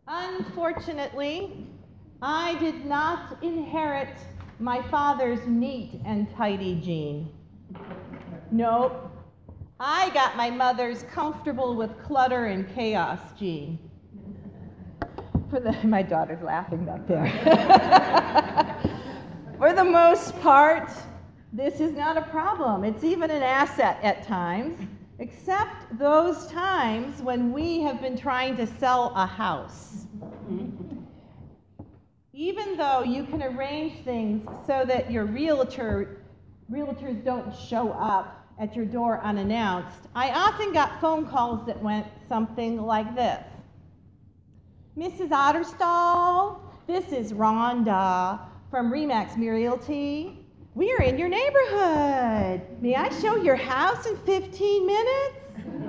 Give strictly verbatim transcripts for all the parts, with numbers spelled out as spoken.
Unfortunately, I did not inherit my father's neat and tidy gene. Nope. I got my mother's comfortable with clutter and chaos gene. For the, my daughter's laughing back there. For the most part, this is not a problem. It's even an asset at times, except those times when we have been trying to sell a house. Even though you can arrange things so that your realtor, realtors don't show up at your door unannounced, I often got phone calls that went something like this. Missus Otterstall, this is Rhonda from Remax Realty. We are in your neighborhood. May I show your house in fifteen minutes?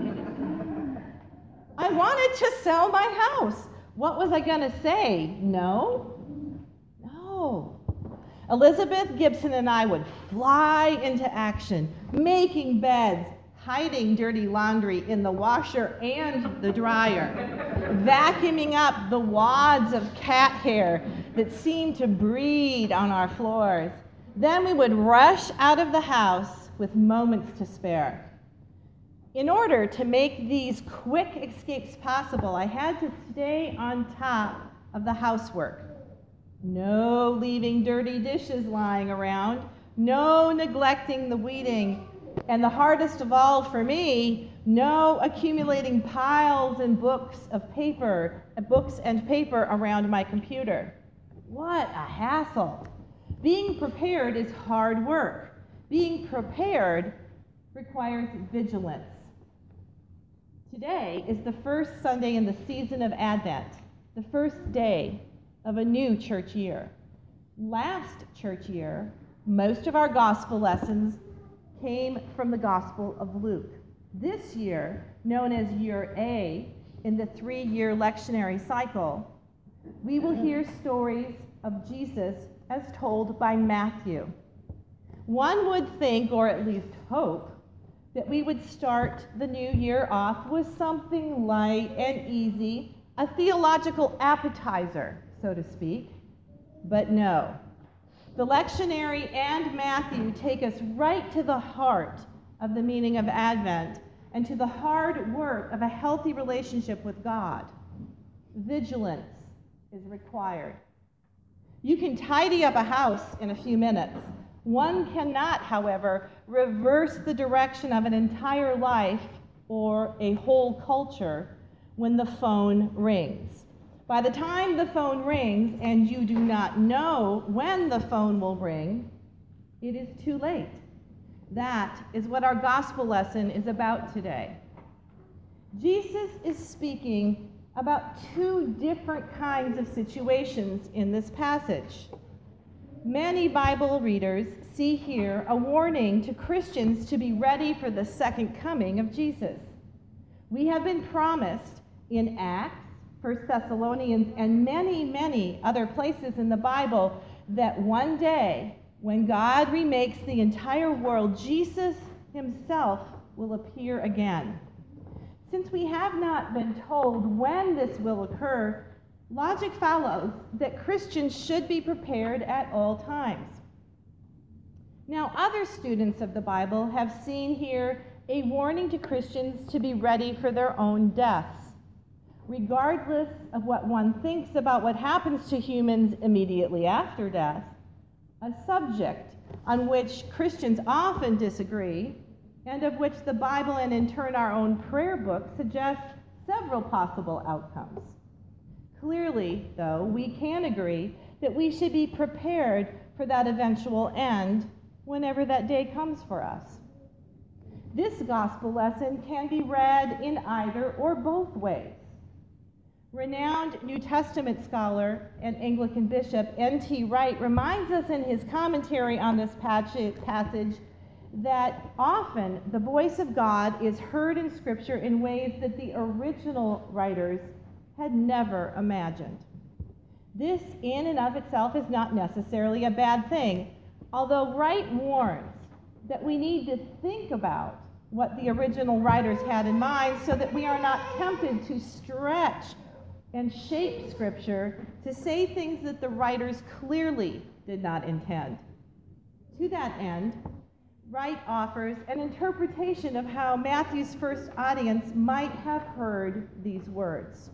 I wanted to sell my house. What was I going to say? No? No. Elizabeth Gibson and I would fly into action, making beds, hiding dirty laundry in the washer and the dryer, vacuuming up the wads of cat hair that seemed to breed on our floors. Then we would rush out of the house with moments to spare. In order to make these quick escapes possible, I had to stay on top of the housework. No leaving dirty dishes lying around, no neglecting the weeding, and the hardest of all for me, no accumulating piles and books of paper, books and paper around my computer. What a hassle. Being prepared is hard work. Being prepared requires vigilance. Today is the first Sunday in the season of Advent, the first day of a new church year. Last church year, most of our gospel lessons came from the Gospel of Luke. This year, known as Year A in the three-year lectionary cycle, we will hear stories of Jesus as told by Matthew. One would think, or at least hope, that we would start the new year off with something light and easy, a theological appetizer, so to speak. But no. The lectionary and Matthew take us right to the heart of the meaning of Advent and to the hard work of a healthy relationship with God. Vigilance is required. You can tidy up a house in a few minutes. One cannot, however, reverse the direction of an entire life or a whole culture when the phone rings. By the time the phone rings and you do not know when the phone will ring, it is too late. That is what our gospel lesson is about today. Jesus is speaking about two different kinds of situations in this passage. Many Bible readers see here a warning to Christians to be ready for the second coming of Jesus. We have been promised in Acts, First Thessalonians, and many, many other places in the Bible that one day, when God remakes the entire world, Jesus himself will appear again. Since we have not been told when this will occur, logic follows that Christians should be prepared at all times. Now, other students of the Bible have seen here a warning to Christians to be ready for their own deaths. Regardless of what one thinks about what happens to humans immediately after death, a subject on which Christians often disagree, and of which the Bible and in turn our own prayer book suggest several possible outcomes. Clearly, though, we can agree that we should be prepared for that eventual end whenever that day comes for us. This gospel lesson can be read in either or both ways. Renowned New Testament scholar and Anglican bishop N T Wright reminds us in his commentary on this passage that often the voice of God is heard in Scripture in ways that the original writers had never imagined. This in and of itself is not necessarily a bad thing, although Wright warns that we need to think about what the original writers had in mind so that we are not tempted to stretch and shape Scripture to say things that the writers clearly did not intend. To that end, Wright offers an interpretation of how Matthew's first audience might have heard these words.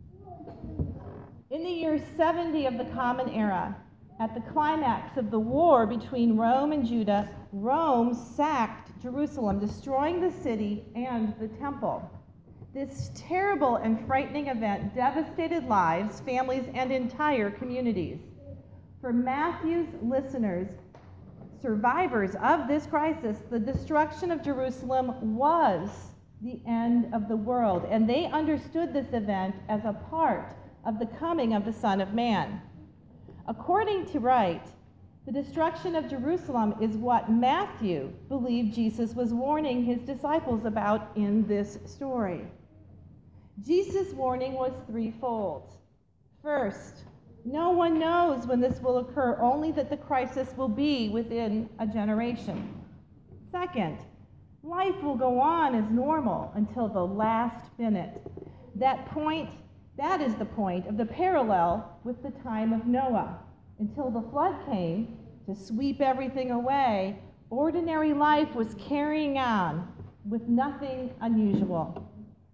In the year seventy of the Common Era, at the climax of the war between Rome and Judah, Rome sacked Jerusalem, destroying the city and the temple. This terrible and frightening event devastated lives, families, and entire communities. For Matthew's listeners, survivors of this crisis, the destruction of Jerusalem was the end of the world, and they understood this event as a part of the coming of the Son of Man. According to Wright, the destruction of Jerusalem is what Matthew believed Jesus was warning his disciples about in this story. Jesus' warning was threefold. First, no one knows when this will occur, only that the crisis will be within a generation. Second, life will go on as normal until the last minute. That point, that is the point of the parallel with the time of Noah. Until the flood came to sweep everything away, ordinary life was carrying on with nothing unusual.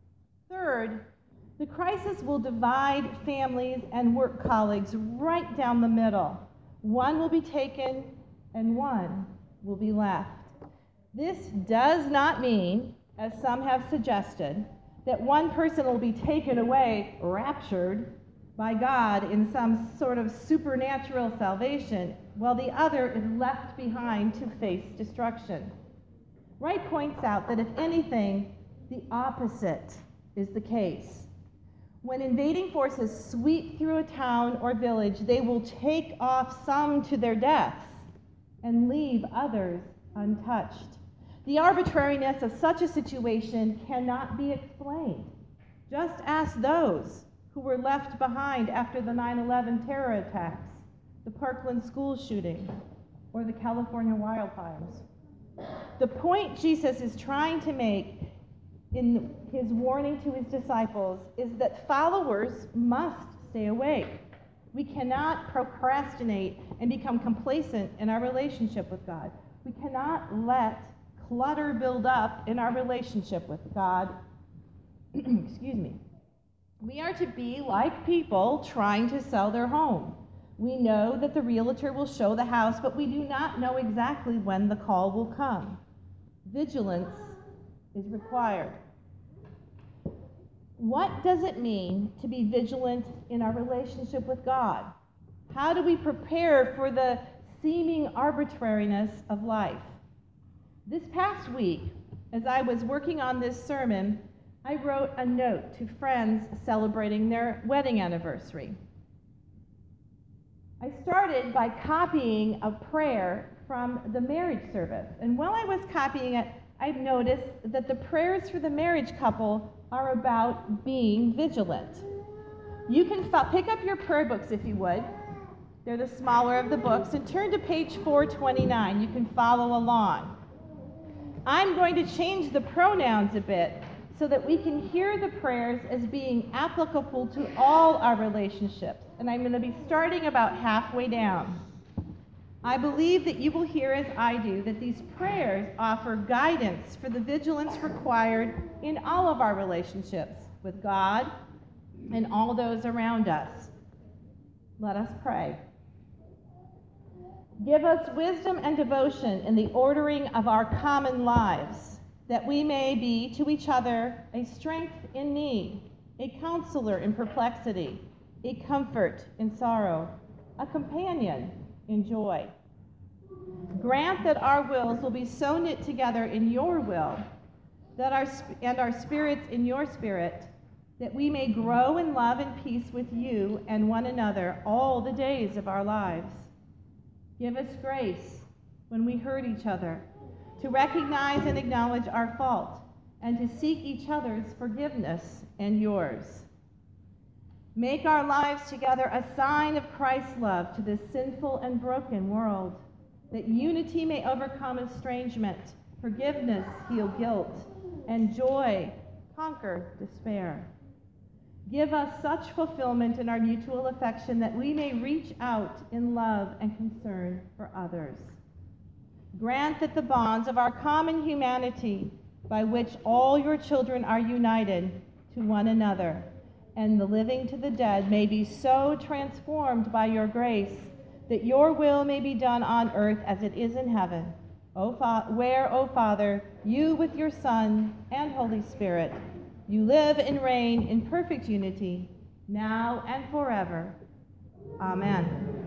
Third, the crisis will divide families and work colleagues right down the middle. One will be taken and one will be left. This does not mean, as some have suggested, that one person will be taken away, raptured by God in some sort of supernatural salvation, while the other is left behind to face destruction. Wright points out that if anything, the opposite is the case. When invading forces sweep through a town or village, they will take off some to their deaths and leave others untouched. The arbitrariness of such a situation cannot be explained. Just ask those who were left behind after the nine eleven terror attacks, the Parkland school shooting, or the California wildfires. The point Jesus is trying to make in his warning to his disciples is that followers must stay awake. We cannot procrastinate and become complacent in our relationship with God. We cannot let clutter build up in our relationship with God. Excuse me. We are to be like people trying to sell their home. We know that the realtor will show the house, but we do not know exactly when the call will come. Vigilance is required. What does it mean to be vigilant in our relationship with God? How do we prepare for the seeming arbitrariness of life? This past week, as I was working on this sermon, I wrote a note to friends celebrating their wedding anniversary. I started by copying a prayer from the marriage service, and while I was copying it, I noticed that the prayers for the marriage couple are about being vigilant. You can f- pick up your prayer books if you would. They're the smaller of the books, and turn to page four twenty-nine. You can follow along. I'm going to change the pronouns a bit so that we can hear the prayers as being applicable to all our relationships. And I'm going to be starting about halfway down. I believe that you will hear, as I do, that these prayers offer guidance for the vigilance required in all of our relationships with God and all those around us. Let us pray. Give us wisdom and devotion in the ordering of our common lives, that we may be to each other a strength in need, a counselor in perplexity, a comfort in sorrow, a companion in joy. Grant that our wills will be so knit together in your will, that our and our spirits in your spirit, that we may grow in love and peace with you and one another all the days of our lives. Give us grace when we hurt each other, to recognize and acknowledge our fault, and to seek each other's forgiveness and yours. Make our lives together a sign of Christ's love to this sinful and broken world, that unity may overcome estrangement, forgiveness heal guilt, and joy conquer despair. Give us such fulfillment in our mutual affection that we may reach out in love and concern for others. Grant that the bonds of our common humanity, by which all your children are united to one another, and the living to the dead, may be so transformed by your grace that your will may be done on earth as it is in heaven. O Fa- where, O Father, you with your Son and Holy Spirit, you live and reign in perfect unity, now and forever. Amen.